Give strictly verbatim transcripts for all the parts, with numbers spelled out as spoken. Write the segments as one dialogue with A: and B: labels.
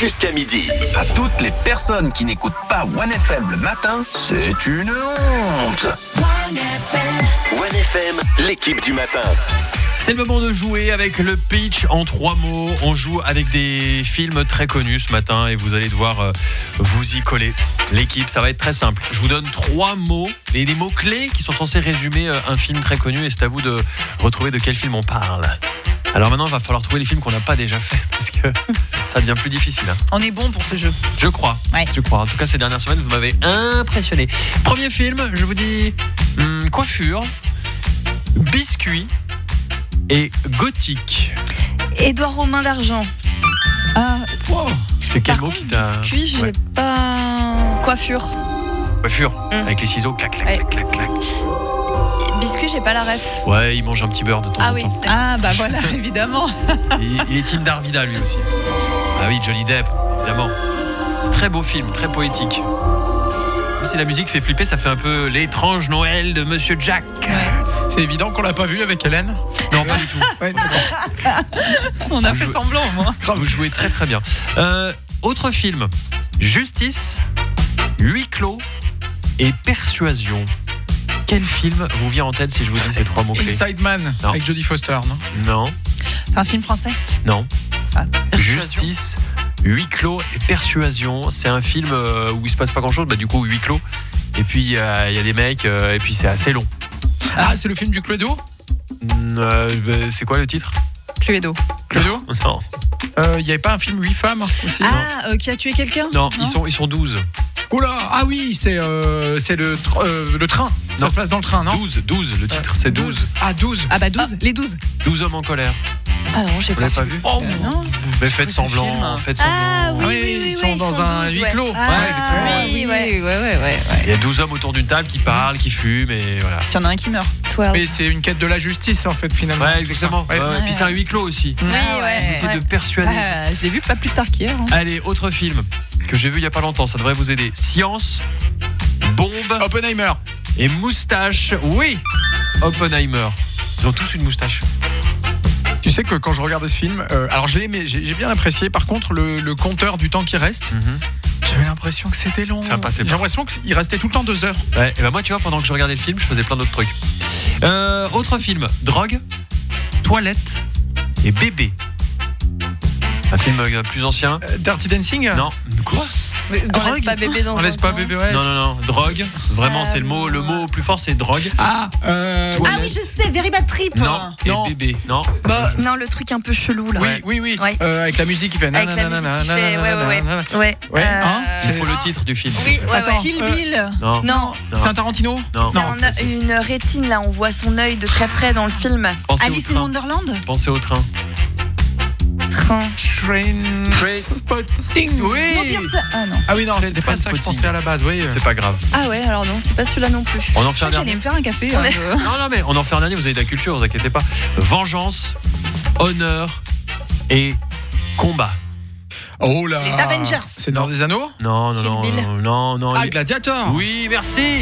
A: jusqu'à midi.
B: À toutes les personnes qui n'écoutent pas One F M le matin, c'est une honte.
A: One F M. One F M, l'équipe du matin.
C: C'est le moment de jouer avec le pitch en trois mots. On joue avec des films très connus ce matin et vous allez devoir euh, vous y coller. L'équipe, ça va être très simple. Je vous donne trois mots et des mots-clés qui sont censés résumer euh, un film très connu et c'est à vous de retrouver de quel film on parle. Alors maintenant, il va falloir trouver les films qu'on n'a pas déjà fait parce que ça devient plus difficile. Hein.
D: On est bon pour ce jeu.
C: Je crois.
D: Ouais.
C: Je crois. En tout cas, ces dernières semaines, vous m'avez impressionné. Premier film, je vous dis hum, coiffure, biscuit et gothique.
E: Édouard Romain d'Argent.
D: Ah,
C: wow. C'est quel
E: Par
C: mot
E: contre,
C: qui t'a...
E: biscuit, j'ai
C: Ouais.
E: pas... Coiffure.
C: Coiffure,
E: Mm.
C: avec les ciseaux, clac, clac,
E: Ouais.
C: clac, clac, clac.
E: Biscuit, j'ai pas la ref.
C: Ouais, il mange un petit beurre de temps
E: Ah
C: en
E: oui.
C: temps.
D: ah bah voilà, évidemment.
C: Il, il est Tim Darvida, lui aussi. Ah oui, Johnny Depp, évidemment. Très beau film, très poétique. Même si la musique fait flipper, ça fait un peu l'étrange Noël de Monsieur Jack.
F: C'est évident qu'on l'a pas vu avec Hélène.
C: Non, pas du tout.
F: Ouais, non.
D: On a
C: Vous
D: fait
C: jouez-
D: semblant, moi.
C: Vous jouez très très bien. Euh, autre film, Justice, Huis clos et Persuasion. Quel film vous vient en tête si je vous dis ces trois mots-clés?
F: Inside Man
C: Non.
F: avec Jodie Foster, non?
C: Non,
D: C'est un film français.
C: non.
D: Ah,
C: Justice, Huis clos et Persuasion. C'est un film euh, où il se passe pas grand-chose, bah du coup huis clos. Et puis il y, a il y a des mecs, euh, et puis c'est assez long.
F: Ah, c'est le film du Cluedo?
C: Euh, bah, c'est quoi le titre?
D: Cluedo.
F: Cluedo?
C: Non,
F: Euh, Il y avait pas un film huit femmes aussi?
D: Ah, euh, qui a tué quelqu'un?
C: non, ils sont ils sont douze.
F: Oula, ah oui, c'est euh, c'est le, tr- euh, le train. Ça
C: Non.
F: se place dans le train, non?
C: douze, douze, le titre c'est douze.
F: Ah, douze.
D: Ah bah douze, les douze.
C: douze hommes en colère.
E: Ah non, j'ai
C: Vous
E: pas.
C: l'avez pas vu?
F: Oh,
D: Euh, non.
C: Mais faites
D: ce
C: semblant,
D: film.
C: faites semblant.
E: Ah oui,
F: Ah
E: oui,
F: oui,
E: oui,
F: ils
E: oui,
F: sont
E: ils
F: dans
E: sont
F: un
E: douze,
F: huis
E: ouais.
F: clos.
D: Ah,
E: Oui,
D: oui,
E: ouais.
D: ouais, ouais, ouais, ouais.
C: Il y a douze hommes autour d'une table qui parlent, qui fument et voilà.
D: Il y en a un qui meurt.
E: Toi.
F: Mais c'est une quête de la justice en fait finalement.
C: Ouais,
F: tout
C: exactement.
F: ça. Ouais.
C: Ouais, ouais. Puis c'est un huis clos aussi.
E: Oui,
D: Ah
E: ouais.
C: Ils essaient
E: ouais.
C: de persuader.
D: Ah, je l'ai vu pas plus tard qu'hier. hein.
C: Allez, autre film que j'ai vu il y a pas longtemps, ça devrait vous aider. Science, bombe
F: Oppenheimer.
C: et moustache. Oui, Oppenheimer. Ils ont tous une moustache.
F: Tu sais que quand je regardais ce film, euh, alors je l'ai aimé, j'ai j'ai bien apprécié. Par contre, le, le compteur du temps qui reste,
C: Mhm.
F: j'avais l'impression que c'était long.
C: Ça passait
F: J'ai
C: pas.
F: l'impression qu'il restait tout le temps deux heures.
C: Ouais, et ben moi, tu vois, pendant que je regardais le film, je faisais plein d'autres trucs. Euh, autre film, drogue, toilette et bébé. Un film euh, plus ancien.
F: Euh, Dirty Dancing.
C: Non, quoi?
D: Mais
E: On
D: drogue.
E: laisse pas bébé dans
F: On
E: un
F: laisse pas
E: coin.
F: bébé. Ouais.
C: Non, non, non, drogue. Vraiment,
E: Euh,
C: c'est le mot, le mot plus fort, c'est drogue.
F: Ah, euh,
C: Toi-
D: Ah oui, je sais, Very Bad Trip.
C: Non, et
F: Non.
C: bébé, non.
F: bah,
E: Non, le truc un peu chelou là.
F: oui, oui, oui.
E: Ouais.
F: Euh, avec la musique qui fait.
E: Avec la musique qui fait. Ouais, ouais, ouais. Ouais.
F: Ouais,
E: Euh,
F: hein,
C: Il
F: c'est-
C: faut le titre du film.
E: Oui, ouais,
F: Attends.
E: ouais.
D: Kill
F: Euh,
D: Bill.
C: Non.
E: Non,
F: C'est un Tarantino?
C: Non.
E: c'est un- une rétine là, on voit son œil de très près dans le film.
C: Pensez
D: Alice
C: au
D: in
C: train.
D: Wonderland.
C: Pensez au train.
E: Train.
F: Train
C: Train-
F: Spotting. Oui.
D: Snowpiercer. Ah non.
F: Ah oui, non,
C: Train-
F: c'était pas ça que je
C: Trainspotting.
F: pensais à la base. Oui.
C: C'est pas grave.
E: Ah ouais, alors non, c'est pas celui-là non plus.
C: On en
D: Je
C: fait un
D: crois que j'allais
C: dernier.
D: me faire un café.
E: On
D: hein,
E: est-
D: je-
C: Non, non, mais on en fait un dernier, vous avez de la culture, vous inquiétez pas. Vengeance, honneur et combat.
F: Oh là.
D: Les Avengers.
F: C'est Nord des Anneaux?
C: Non, non,
E: Kill
C: non,
E: Bill.
C: non, non, non.
F: Ah,
C: les-
F: Gladiator.
C: Oui, merci.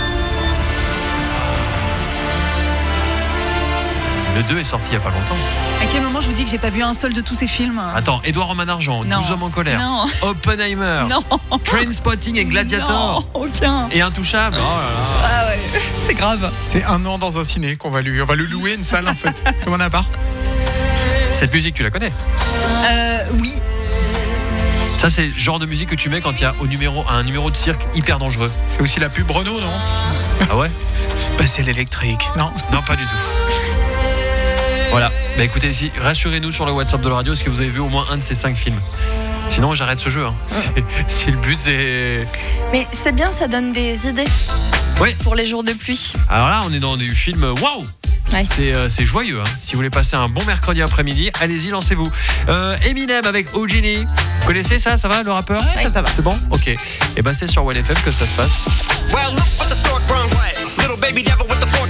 C: Le deux est sorti il y a pas longtemps.
D: À quel moment je vous dis que j'ai pas vu un seul de tous ces films?
C: Attends, Édouard Romain d'Argent,
D: Non.
C: douze hommes en colère,
D: Non.
C: Oppenheimer,
D: Non.
C: Trainspotting et Gladiator
D: Non, aucun.
C: et Intouchable. Oh là là.
D: Ah ouais, c'est grave.
F: C'est un an dans un ciné qu'on va lui, on va lui louer une salle en fait, comme un appart.
C: Cette musique, tu la connais?
D: Euh, oui.
C: Ça, c'est le genre de musique que tu mets quand il y a au numéro, un numéro de cirque hyper dangereux.
F: C'est aussi la pub Renault, non?
C: Ah ouais?
F: Bah, c'est l'électrique. Non.
C: Non, pas du tout. Voilà. Bah écoutez, si, rassurez-nous sur le WhatsApp de la radio, est-ce que vous avez vu au moins un de ces cinq films? Sinon, j'arrête ce jeu. Hein. Si, si le but, c'est...
E: Mais c'est bien, ça donne des idées.
C: Oui.
E: Pour les jours de pluie.
C: Alors là, on est dans du film waouh.
E: Ouais.
C: C'est, euh, c'est joyeux. Hein. Si vous voulez passer un bon mercredi après-midi, allez-y, lancez-vous. Euh, Eminem avec Ogini. Vous connaissez ça? Ça va, le rappeur?
D: Ouais, ça, ça va.
C: C'est bon? Ok. Et ben c'est sur One F M que ça se passe.
G: Well, look what the stork brung way. Little baby devil with the fork